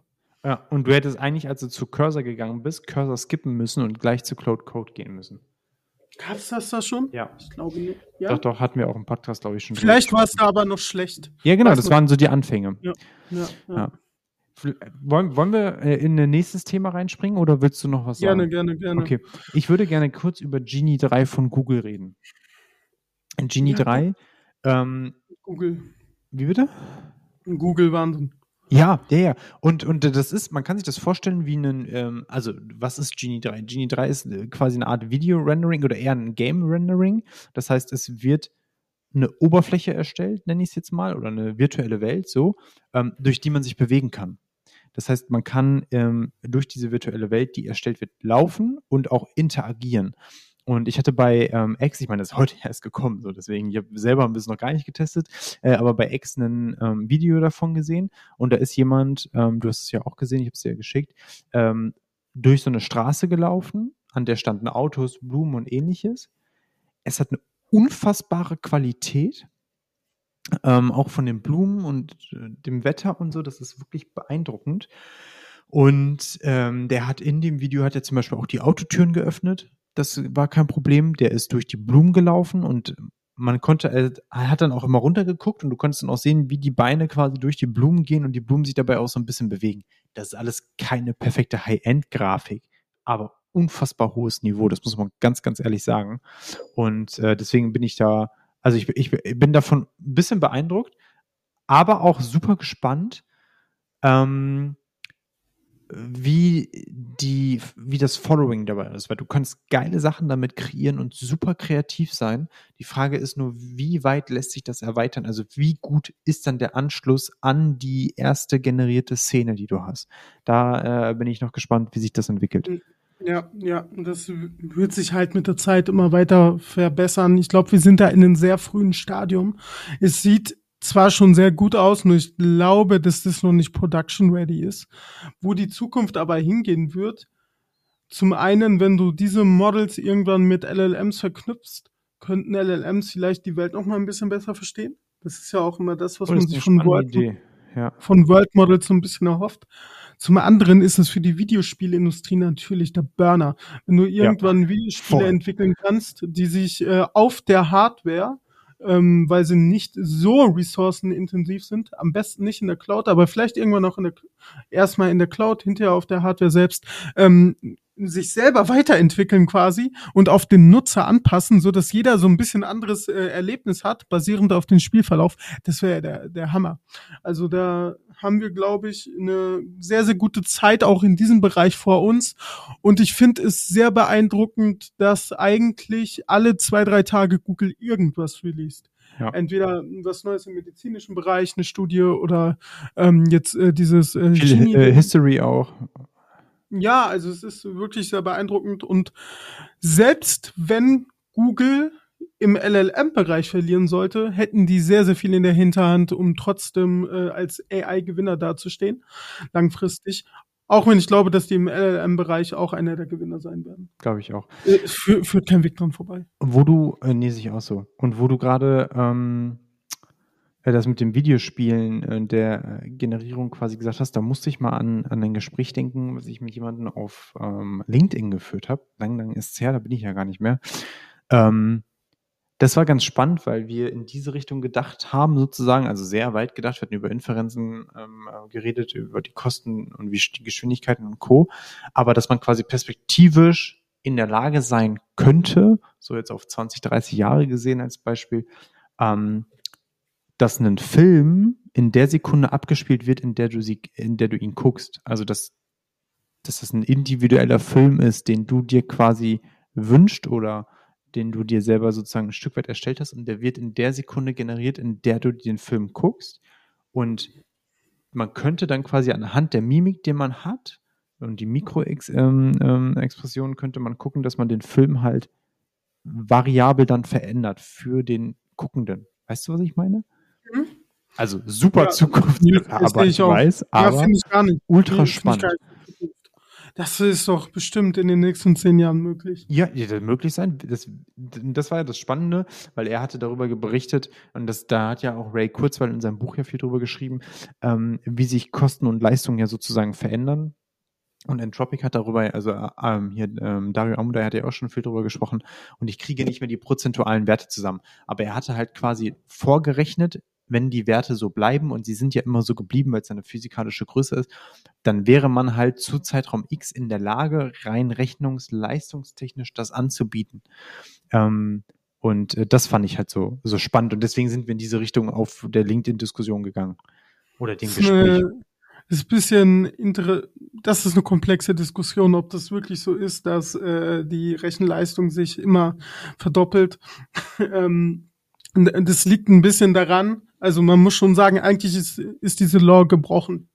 [SPEAKER 1] Ja, und du hättest eigentlich, als du zu Cursor gegangen bist, Cursor skippen müssen und gleich zu Cloud Code gehen müssen.
[SPEAKER 2] Gab es das da schon?
[SPEAKER 1] Ja.
[SPEAKER 2] Ich glaube nicht. Ja?
[SPEAKER 1] Doch, doch, hatten wir auch im Podcast, glaube ich, schon.
[SPEAKER 2] Vielleicht war es da aber noch schlecht.
[SPEAKER 1] Ja, genau,
[SPEAKER 2] Weiß
[SPEAKER 1] das
[SPEAKER 2] man-
[SPEAKER 1] waren so die Anfänge.
[SPEAKER 2] Ja, ja, ja.
[SPEAKER 1] Ja. Fl- Wollen, wollen wir äh, in ein nächstes Thema reinspringen oder willst du noch was
[SPEAKER 2] Gerne,
[SPEAKER 1] sagen?
[SPEAKER 2] gerne, gerne.
[SPEAKER 1] Okay, ich würde gerne kurz über Genie drei von Google reden. Genie
[SPEAKER 2] Ja,
[SPEAKER 1] drei, ähm,
[SPEAKER 2] Google.
[SPEAKER 1] wie bitte?
[SPEAKER 2] Google Wahnsinn.
[SPEAKER 1] Ja, ja, ja. Und, und das ist, man kann sich das vorstellen wie einen, ähm, also was ist Genie drei? Genie drei ist äh, quasi eine Art Video-Rendering oder eher ein Game-Rendering. Das heißt, es wird eine Oberfläche erstellt, nenne ich es jetzt mal, oder eine virtuelle Welt, so, ähm, durch die man sich bewegen kann. Das heißt, man kann ähm, durch diese virtuelle Welt, die erstellt wird, laufen und auch interagieren. Und ich hatte bei ähm, X, ich meine, das ist heute erst gekommen, so deswegen, ich habe selber haben wir es noch gar nicht getestet, äh, aber bei X ein ähm, Video davon gesehen und da ist jemand, ähm, du hast es ja auch gesehen, ich habe es dir ja geschickt, ähm, durch so eine Straße gelaufen, an der standen Autos, Blumen und ähnliches. Es hat eine unfassbare Qualität, ähm, auch von den Blumen und äh, dem Wetter und so, das ist wirklich beeindruckend. Und ähm, der hat in dem Video, hat er zum Beispiel auch die Autotüren geöffnet. Das war kein Problem. Der ist durch die Blumen gelaufen und man konnte, er hat dann auch immer runtergeguckt und du konntest dann auch sehen, wie die Beine quasi durch die Blumen gehen und die Blumen sich dabei auch so ein bisschen bewegen. Das ist alles keine perfekte High-End-Grafik, aber unfassbar hohes Niveau, das muss man ganz, ganz ehrlich sagen. Und äh, deswegen bin ich da, also ich, ich bin davon ein bisschen beeindruckt, aber auch super gespannt, ähm, wie die, wie das Following dabei ist, weil du kannst geile Sachen damit kreieren und super kreativ sein. Die Frage ist nur, wie weit lässt sich das erweitern? Also wie gut ist dann der Anschluss an die erste generierte Szene, die du hast? Da äh, bin ich noch gespannt, wie sich das entwickelt.
[SPEAKER 2] Ja, ja, das wird sich halt mit der Zeit immer weiter verbessern. Ich glaube, wir sind da in einem sehr frühen Stadium. Es sieht zwar schon sehr gut aus, nur ich glaube, dass das noch nicht production ready ist. Wo die Zukunft aber hingehen wird, zum einen, wenn du diese Models irgendwann mit L L Ms verknüpfst, könnten L L Ms vielleicht die Welt noch mal ein bisschen besser verstehen. Das ist ja auch immer das, was
[SPEAKER 1] Oh, das
[SPEAKER 2] man
[SPEAKER 1] ist
[SPEAKER 2] sich
[SPEAKER 1] eine
[SPEAKER 2] von
[SPEAKER 1] spannende
[SPEAKER 2] World,
[SPEAKER 1] Idee. Ja.
[SPEAKER 2] von World Models so ein bisschen erhofft. Zum anderen ist es für die Videospielindustrie natürlich der Burner. Wenn du irgendwann Videospiele
[SPEAKER 1] voll.
[SPEAKER 2] entwickeln kannst, die sich äh, auf der Hardware, ähm, weil sie nicht so ressourcenintensiv sind, am besten nicht in der Cloud, aber vielleicht irgendwann auch in der, erstmal in der Cloud, hinterher auf der Hardware selbst, ähm, sich selber weiterentwickeln quasi und auf den Nutzer anpassen, so dass jeder so ein bisschen anderes äh, Erlebnis hat, basierend auf den Spielverlauf. Das wäre der, der Hammer. Also da haben wir, glaube ich, eine sehr, sehr gute Zeit auch in diesem Bereich vor uns. Und ich finde es sehr beeindruckend, dass eigentlich alle zwei, drei Tage Google irgendwas released.
[SPEAKER 1] Ja.
[SPEAKER 2] Entweder was Neues im medizinischen Bereich, eine Studie oder ähm, jetzt äh, dieses äh,
[SPEAKER 1] Viel
[SPEAKER 2] Genie-
[SPEAKER 1] äh, History auch.
[SPEAKER 2] Ja, also es ist wirklich sehr beeindruckend und selbst wenn Google im L L M-Bereich verlieren sollte, hätten die sehr, sehr viel in der Hinterhand, um trotzdem äh, als A I-Gewinner dazustehen, langfristig. Auch wenn ich glaube, dass die im L L M-Bereich auch einer der Gewinner sein werden.
[SPEAKER 1] Glaube ich auch.
[SPEAKER 2] Äh, fü- führt kein Weg dran vorbei.
[SPEAKER 1] Wo du, äh, nee, sich auch so. Und wo du gerade ähm, äh, das mit dem Videospielen äh, der äh, Generierung quasi gesagt hast, da musste ich mal an, an ein Gespräch denken, was ich mit jemandem auf ähm, LinkedIn geführt habe. Lang, lang ist es her, da bin ich ja gar nicht mehr. Ähm, das war ganz spannend, weil wir in diese Richtung gedacht haben, sozusagen, also sehr weit gedacht. Wir hatten über Inferenzen ähm, geredet, über die Kosten und wie die Geschwindigkeiten und Co. Aber dass man quasi perspektivisch in der Lage sein könnte, so jetzt auf zwanzig, dreißig Jahre gesehen als Beispiel, ähm, dass ein Film in der Sekunde abgespielt wird, in der du sie, in der du ihn guckst. Also dass, dass das ein individueller Film ist, den du dir quasi wünscht oder den du dir selber sozusagen ein Stück weit erstellt hast und der wird in der Sekunde generiert, in der du den Film guckst. Und man könnte dann quasi anhand der Mimik, die man hat und die Mikro-Expressionen ähm, könnte man gucken, dass man den Film halt variabel dann verändert für den Guckenden. Weißt du, was ich meine?
[SPEAKER 2] Mhm.
[SPEAKER 1] Also super
[SPEAKER 2] Ja,
[SPEAKER 1] Zukunftsarbeit,
[SPEAKER 2] verstehe
[SPEAKER 1] ich
[SPEAKER 2] auch.
[SPEAKER 1] weiß,
[SPEAKER 2] Ja,
[SPEAKER 1] aber
[SPEAKER 2] finde ich gar nicht.
[SPEAKER 1] ultra
[SPEAKER 2] Finde ich
[SPEAKER 1] spannend.
[SPEAKER 2] gar nicht. Das ist doch bestimmt in den nächsten zehn Jahren möglich.
[SPEAKER 1] Ja, ja, das möglich sein. Das, das war ja das Spannende, weil er hatte darüber berichtet und das, da hat ja auch Ray Kurzweil in seinem Buch ja viel drüber geschrieben, ähm, wie sich Kosten und Leistungen ja sozusagen verändern. Und Entropic hat darüber, also ähm, hier ähm, Dario Amodei hat ja auch schon viel drüber gesprochen und ich kriege nicht mehr die prozentualen Werte zusammen. Aber er hatte halt quasi vorgerechnet, wenn die Werte so bleiben und sie sind ja immer so geblieben, weil es eine physikalische Größe ist, dann wäre man halt zu Zeitraum X in der Lage, rein rechnungsleistungstechnisch das anzubieten. Ähm, und äh, das fand ich halt so, so spannend und deswegen sind wir in diese Richtung auf der LinkedIn-Diskussion gegangen. Oder dem
[SPEAKER 2] Das ist
[SPEAKER 1] Gespräch.
[SPEAKER 2] eine, ist ein bisschen inter, das ist eine komplexe Diskussion, ob das wirklich so ist, dass äh, die Rechenleistung sich immer verdoppelt. ähm, das liegt ein bisschen daran, also man muss schon sagen, eigentlich ist, ist diese Law gebrochen.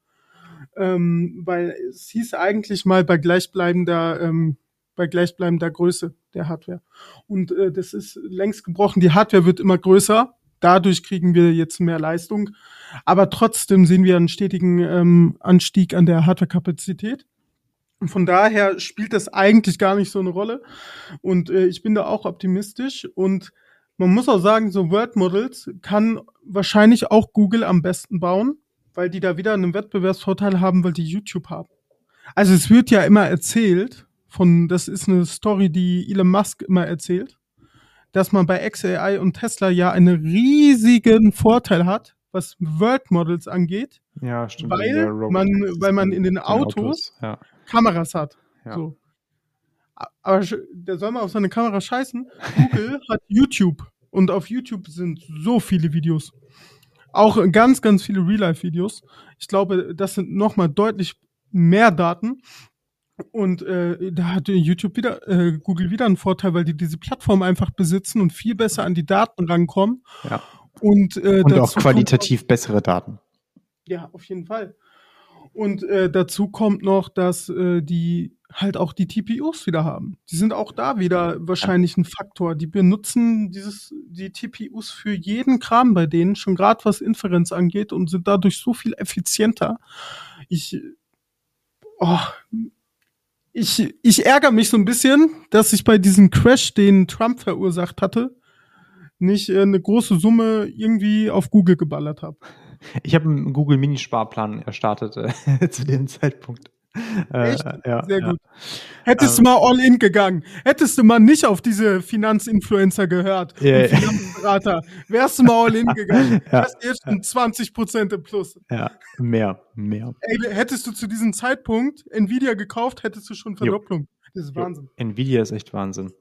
[SPEAKER 2] Ähm, weil es hieß eigentlich mal bei gleichbleibender, ähm, bei gleichbleibender Größe der Hardware. Und äh, das ist längst gebrochen. Die Hardware wird immer größer. Dadurch kriegen wir jetzt mehr Leistung. Aber trotzdem sehen wir einen stetigen ähm, Anstieg an der Hardwarekapazität. Und von daher spielt das eigentlich gar nicht so eine Rolle. Und äh, ich bin da auch optimistisch. Und man muss auch sagen, so World Models kann wahrscheinlich auch Google am besten bauen, weil die da wieder einen Wettbewerbsvorteil haben, weil die YouTube haben. Also es wird ja immer erzählt, von, das ist eine Story, die Elon Musk immer erzählt, dass man bei X A I und Tesla ja einen riesigen Vorteil hat, was World Models angeht,
[SPEAKER 1] Ja, stimmt.
[SPEAKER 2] weil man, weil man in den Autos,
[SPEAKER 1] Autos ja.
[SPEAKER 2] Kameras hat.
[SPEAKER 1] Ja.
[SPEAKER 2] So. Aber der soll mal auf seine Kamera scheißen. Google hat YouTube und auf YouTube sind so viele Videos. Auch ganz, ganz viele Real-Life-Videos. Ich glaube, das sind nochmal deutlich mehr Daten. Und äh, da hat YouTube wieder, äh, Google wieder einen Vorteil, weil die diese Plattform einfach besitzen und viel besser an die Daten rankommen.
[SPEAKER 1] Ja.
[SPEAKER 2] Und, äh,
[SPEAKER 1] und auch qualitativ auch, bessere Daten.
[SPEAKER 2] Ja, auf jeden Fall. Und äh, dazu kommt noch, dass äh, die halt auch die T P Us wieder haben. Die sind auch da wieder wahrscheinlich ein Faktor. Die benutzen dieses die T P Us für jeden Kram bei denen, schon gerade was Inferenz angeht und sind dadurch so viel effizienter. Ich oh, ich ich ärgere mich so ein bisschen, dass ich bei diesem Crash, den Trump verursacht hatte, nicht äh, eine große Summe irgendwie auf Google geballert habe.
[SPEAKER 1] Ich habe einen Google Mini-Sparplan erstartet äh, zu dem Zeitpunkt.
[SPEAKER 2] Echt?
[SPEAKER 1] Äh, ja,
[SPEAKER 2] Sehr
[SPEAKER 1] ja.
[SPEAKER 2] gut. Hättest
[SPEAKER 1] ähm,
[SPEAKER 2] du mal all in gegangen, hättest du mal nicht auf diese Finanzinfluencer gehört
[SPEAKER 1] yeah.
[SPEAKER 2] und Finanzberater, wärst du mal all in gegangen,
[SPEAKER 1] ja.
[SPEAKER 2] wärst du jetzt schon zwanzig Prozent im Plus.
[SPEAKER 1] Ja, mehr, mehr.
[SPEAKER 2] Ey, hättest du zu diesem Zeitpunkt Nvidia gekauft, hättest du schon Verdopplung. Jo. Das ist Wahnsinn.
[SPEAKER 1] Jo. Nvidia ist echt Wahnsinn.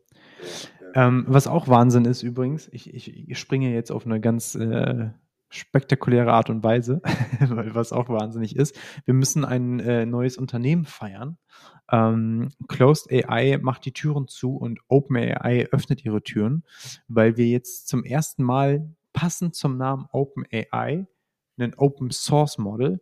[SPEAKER 1] Ja, ja. Ähm, was auch Wahnsinn ist übrigens, ich, ich, ich springe jetzt auf eine ganz äh, spektakuläre Art und Weise, weil was auch wahnsinnig ist. Wir müssen ein äh, neues Unternehmen feiern. Ähm, Closed A I macht die Türen zu und OpenAI öffnet ihre Türen, weil wir jetzt zum ersten Mal passend zum Namen OpenAI ein Open Source Model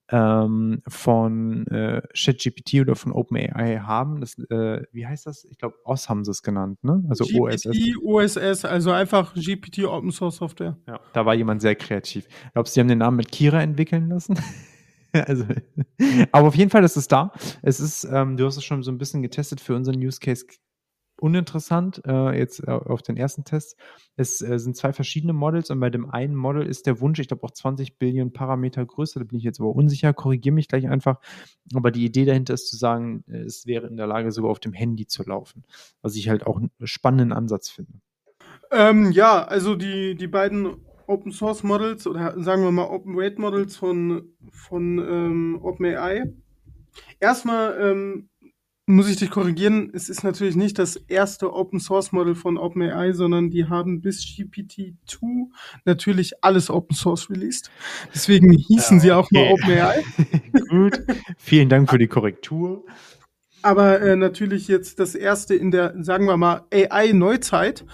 [SPEAKER 1] ähm, von äh, ChatGPT oder von OpenAI haben. Das, äh, wie heißt das? Ich glaube, O S haben sie es genannt, ne? Also
[SPEAKER 2] G P T,
[SPEAKER 1] O S S.
[SPEAKER 2] O S S, also einfach G P T Open Source Software.
[SPEAKER 1] Ja, da war jemand sehr kreativ. Glaubst du, die haben den Namen mit Kira entwickeln lassen? also, aber auf jeden Fall ist es da. Es ist, ähm, du hast es schon so ein bisschen getestet für unseren Use Case. Uninteressant, äh, jetzt äh, auf den ersten Test. Es äh, sind zwei verschiedene Models und bei dem einen Model ist der Wunsch, ich glaube auch zwanzig Billionen Parameter Größe, da bin ich jetzt aber unsicher, korrigiere mich gleich einfach. Aber die Idee dahinter ist zu sagen, es wäre in der Lage, sogar auf dem Handy zu laufen, was ich halt auch einen spannenden Ansatz finde.
[SPEAKER 2] Ähm, ja, also die, die beiden Open Source Models oder sagen wir mal Open Weight Models von, von ähm, OpenAI. Erstmal ähm, muss ich dich korrigieren, es ist natürlich nicht das erste Open Source Model von OpenAI, sondern die haben bis G P T zwei natürlich alles Open Source released. Deswegen hießen ja, okay. sie auch mal OpenAI.
[SPEAKER 1] Gut, vielen Dank für die Korrektur.
[SPEAKER 2] Aber äh, natürlich jetzt das erste in der, sagen wir mal, A I-Neuzeit.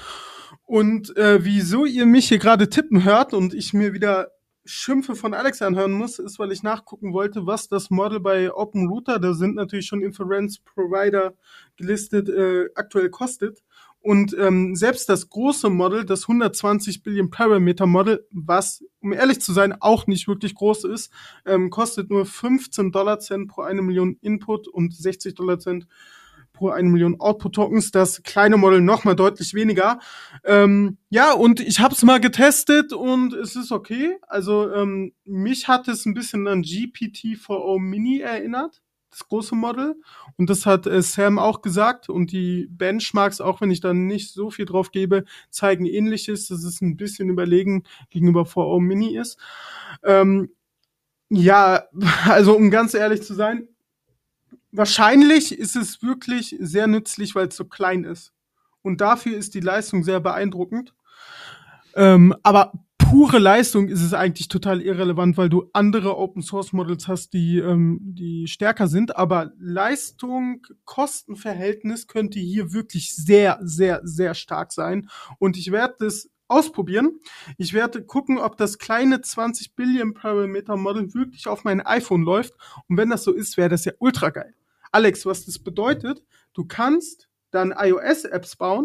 [SPEAKER 2] Und äh, wieso ihr mich hier gerade tippen hört und ich mir wieder Schimpfe von Alex anhören muss, ist, weil ich nachgucken wollte, was das Model bei OpenRouter, da sind natürlich schon Inference-Provider gelistet, äh, aktuell kostet. Und ähm, selbst das große Model, das hundertzwanzig Billion Parameter Model, was, um ehrlich zu sein, auch nicht wirklich groß ist, ähm, kostet nur fünfzehn Dollar Cent pro eine Million Input und sechzig Dollar Cent pro eine Million Output-Tokens. Das kleine Model noch mal deutlich weniger. Ähm, ja, und ich habe es mal getestet und es ist okay. Also ähm, mich hat es ein bisschen an G P T vier o Mini erinnert, das große Model. Und das hat äh, Sam auch gesagt. Und die Benchmarks, auch wenn ich da nicht so viel drauf gebe, zeigen Ähnliches, dass es ein bisschen überlegen gegenüber vier o Mini ist. Ähm, ja, also um ganz ehrlich zu sein, wahrscheinlich ist es wirklich sehr nützlich, weil es so klein ist. Und dafür ist die Leistung sehr beeindruckend. Ähm, aber pure Leistung ist es eigentlich total irrelevant, weil du andere Open-Source-Models hast, die, ähm, die stärker sind. Aber Leistung, Kostenverhältnis könnte hier wirklich sehr, sehr, sehr stark sein. Und ich werde das ausprobieren. Ich werde gucken, ob das kleine zwanzig Billion Parameter Model wirklich auf mein iPhone läuft. Und wenn das so ist, wäre das ja ultra geil. Alex, was das bedeutet, du kannst dann iOS-Apps bauen,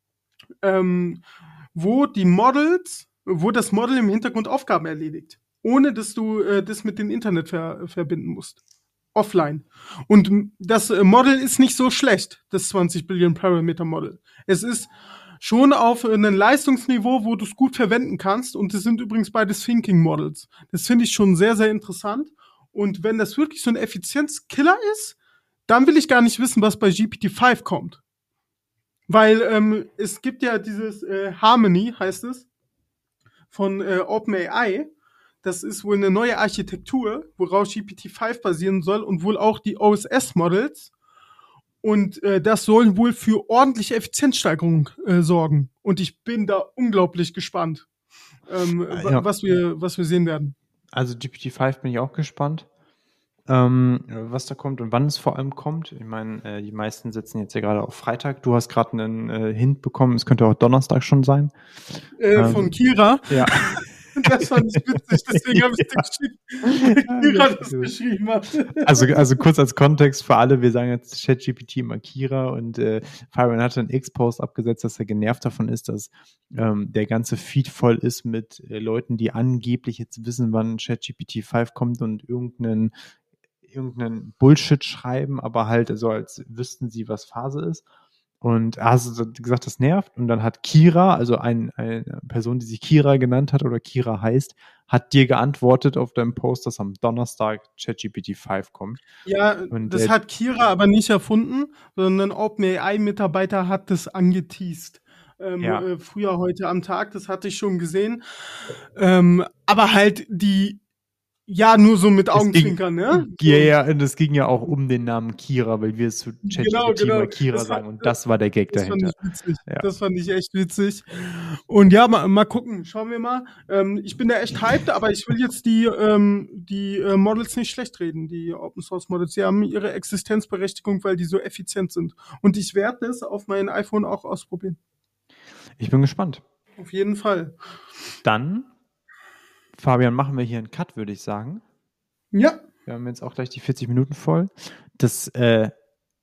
[SPEAKER 2] ähm, wo die Models, wo das Model im Hintergrund Aufgaben erledigt, ohne dass du äh, das mit dem Internet ver- verbinden musst. Offline. Und das äh, Model ist nicht so schlecht, das zwanzig Billion Parameter Model. Es ist schon auf einem Leistungsniveau, wo du es gut verwenden kannst. Und das sind übrigens beides Thinking Models. Das finde ich schon sehr, sehr interessant. Und wenn das wirklich so ein Effizienzkiller ist, dann will ich gar nicht wissen, was bei G P T fünf kommt. Weil ähm, es gibt ja dieses äh, Harmony, heißt es, von äh, OpenAI. Das ist wohl eine neue Architektur, worauf G P T fünf basieren soll und wohl auch die O S S-Models. Und äh, das soll wohl für ordentliche Effizienzsteigerung äh, sorgen. Und ich bin da unglaublich gespannt, ähm, ja. was wir, was wir sehen werden.
[SPEAKER 1] Also G P T fünf bin ich auch gespannt, ähm, was da kommt und wann es vor allem kommt. Ich meine, äh, die meisten sitzen jetzt ja gerade auf Freitag. Du hast gerade einen äh, Hint bekommen, es könnte auch Donnerstag schon sein.
[SPEAKER 2] Äh, ähm, von Kira.
[SPEAKER 1] Ja.
[SPEAKER 2] Das fand ich witzig, deswegen habe ich dir geschrieben. Kira das geschrieben hat.
[SPEAKER 1] Also, also kurz als Kontext für alle, wir sagen jetzt ChatGPT immer Kira und äh, Fabian hatte einen X-Post abgesetzt, dass er genervt davon ist, dass ähm, der ganze Feed voll ist mit äh, Leuten, die angeblich jetzt wissen, wann ChatGPT fünf kommt und irgendeinen irgendeinen Bullshit schreiben, aber halt so, als wüssten sie, was Phase ist. Und er hat gesagt, das nervt. Und dann hat Kira, also ein, eine Person, die sich Kira genannt hat oder Kira heißt, hat dir geantwortet auf deinem Post, dass am Donnerstag ChatGPT fünf kommt.
[SPEAKER 2] Ja, und das hat Kira aber nicht erfunden, sondern ein OpenAI-Mitarbeiter hat das angeteast. Ähm, ja. äh, früher heute am Tag, das hatte ich schon gesehen. Ähm, aber halt die Ja, nur so mit Augenzwinkern, ne?
[SPEAKER 1] Ja, ja, und es ging ja auch um den Namen Kira, weil wir es zu ChatGPT genau, genau. mal Kira das sagen. War, und das war der Gag
[SPEAKER 2] das
[SPEAKER 1] dahinter.
[SPEAKER 2] Fand ich witzig. Ja. Das fand ich echt witzig. Und ja, mal, mal gucken, schauen wir mal. Ähm, ich bin da echt hyped, aber ich will jetzt die, ähm, die äh, Models nicht schlecht reden, die Open Source Models. Die haben ihre Existenzberechtigung, weil die so effizient sind. Und ich werde das auf meinem iPhone auch ausprobieren.
[SPEAKER 1] Ich bin gespannt.
[SPEAKER 2] Auf jeden Fall.
[SPEAKER 1] Dann Fabian, machen wir hier einen Cut, würde ich sagen.
[SPEAKER 2] Ja.
[SPEAKER 1] Wir haben jetzt auch gleich die vierzig Minuten voll. Das, äh,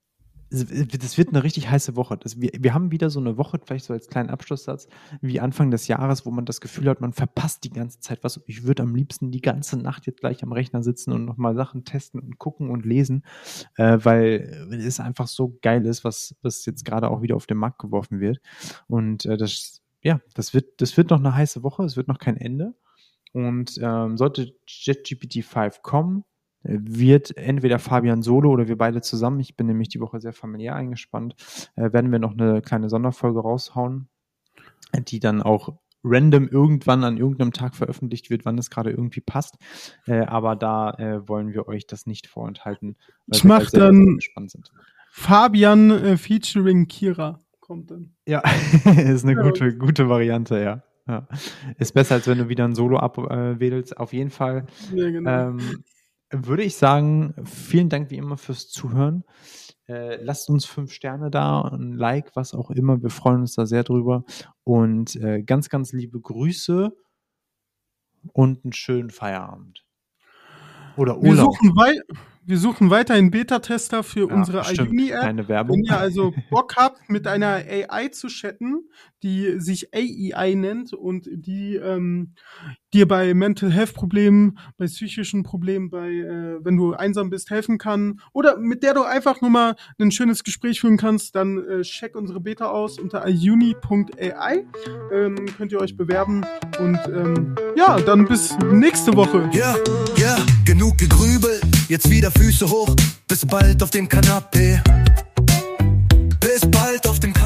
[SPEAKER 1] das wird eine richtig heiße Woche. Das, wir, wir haben wieder so eine Woche, vielleicht so als kleinen Abschlusssatz, wie Anfang des Jahres, wo man das Gefühl hat, man verpasst die ganze Zeit was. Ich würde am liebsten die ganze Nacht jetzt gleich am Rechner sitzen und nochmal Sachen testen und gucken und lesen, äh, weil es einfach so geil ist, was, was jetzt gerade auch wieder auf den Markt geworfen wird. Und äh, das, ja, das wird, das wird noch eine heiße Woche. Es wird noch kein Ende. Und ähm, sollte ChatGPT fünf kommen, wird entweder Fabian solo oder wir beide zusammen, ich bin nämlich die Woche sehr familiär eingespannt, äh, werden wir noch eine kleine Sonderfolge raushauen, die dann auch random irgendwann an irgendeinem Tag veröffentlicht wird, wann es gerade irgendwie passt. Äh, aber da äh, wollen wir euch das nicht vorenthalten, weil
[SPEAKER 2] ich mach
[SPEAKER 1] wir
[SPEAKER 2] dann
[SPEAKER 1] gespannt sind.
[SPEAKER 2] Fabian äh, featuring Kira kommt dann.
[SPEAKER 1] Ja, ist eine ja. gute, gute Variante, ja. Ja. Ist besser, als wenn du wieder ein Solo abwählst. Auf jeden Fall ja, genau. ähm, würde ich sagen, vielen Dank wie immer fürs Zuhören. Äh, lasst uns fünf Sterne da, ein Like, was auch immer. Wir freuen uns da sehr drüber. Und äh, ganz, ganz liebe Grüße und einen schönen Feierabend. Oder Urlaub.
[SPEAKER 2] Wir suchen, wei- Wir suchen weiterhin Beta-Tester für
[SPEAKER 1] Ja,
[SPEAKER 2] unsere
[SPEAKER 1] stimmt.
[SPEAKER 2] iUni-App.
[SPEAKER 1] Keine Werbung.
[SPEAKER 2] Wenn ihr also Bock habt, mit einer A I zu chatten, die sich A E I nennt und die ähm, dir bei Mental Health Problemen, bei psychischen Problemen, bei äh, wenn du einsam bist, helfen kann oder mit der du einfach nur mal ein schönes Gespräch führen kannst, dann äh, check unsere Beta aus unter iuni punkt A I. Ähm, könnt ihr euch bewerben und ähm, ja, dann bis nächste Woche.
[SPEAKER 3] Ja, ja, genug gegrübelt, jetzt wieder Füße hoch, bis bald auf dem Kanapee. Bis bald auf dem